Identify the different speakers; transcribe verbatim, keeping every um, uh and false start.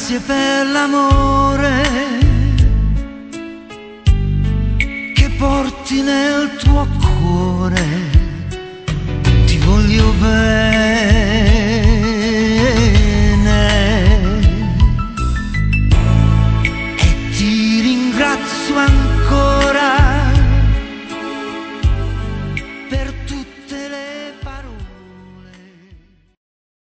Speaker 1: Grazie per l'amore che porti nel tuo cuore. Ti voglio bene.